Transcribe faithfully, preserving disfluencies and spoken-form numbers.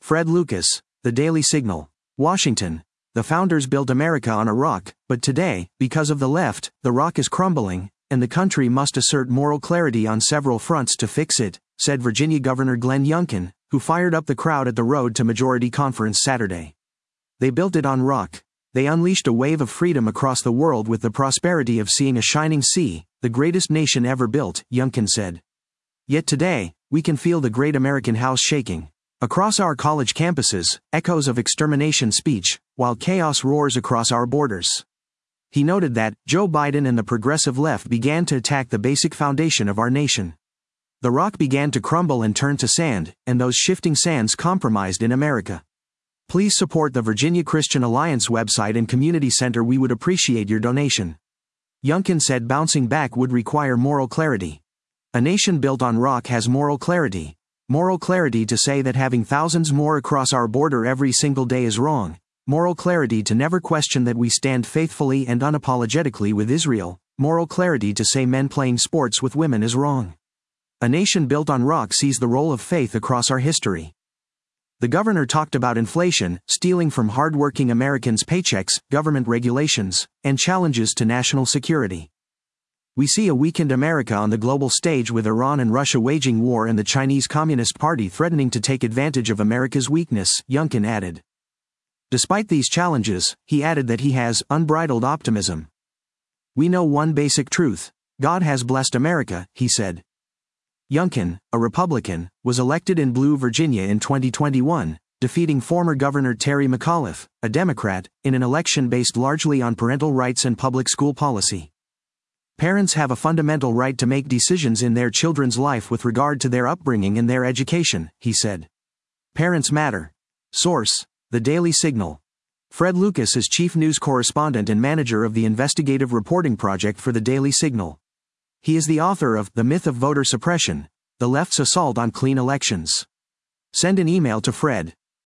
Fred Lucas, The Daily Signal, Washington. The founders built America on a rock, but today, because of the left, the rock is crumbling, and the country must assert moral clarity on several fronts to fix it, said Virginia Governor Glenn Youngkin, who fired up the crowd at the Road to Majority conference Saturday. They built it on rock. They unleashed a wave of freedom across the world with the prosperity of seeing a shining sea, the greatest nation ever built, Youngkin said. Yet today, we can feel the great American house shaking. Across our college campuses, echoes of extermination speech, while chaos roars across our borders. He noted that Joe Biden and the progressive left began to attack the basic foundation of our nation. The rock began to crumble and turn to sand, and those shifting sands compromised in America. Please support the Virginia Christian Alliance website and community center. We would appreciate your donation. Youngkin said bouncing back would require moral clarity. A nation built on rock has moral clarity. Moral clarity to say that having thousands more across our border every single day is wrong. Moral clarity to never question that we stand faithfully and unapologetically with Israel. Moral clarity to say men playing sports with women is wrong. A nation built on rock sees the role of faith across our history. The governor talked about inflation, stealing from hard-working Americans' paychecks, government regulations, and challenges to national security. We see a weakened America on the global stage with Iran and Russia waging war and the Chinese Communist Party threatening to take advantage of America's weakness, Youngkin added. Despite these challenges, he added that he has unbridled optimism. We know one basic truth. God has blessed America, he said. Youngkin, a Republican, was elected in Blue, Virginia in twenty twenty-one, defeating former Governor Terry McAuliffe, a Democrat, in an election based largely on parental rights and public school policy. Parents have a fundamental right to make decisions in their children's life with regard to their upbringing and their education, he said. Parents matter. Source: The Daily Signal. Fred Lucas is chief news correspondent and manager of the investigative reporting project for The Daily Signal. He is the author of The Myth of Voter Suppression: The Left's Assault on Clean Elections. Send an email to Fred.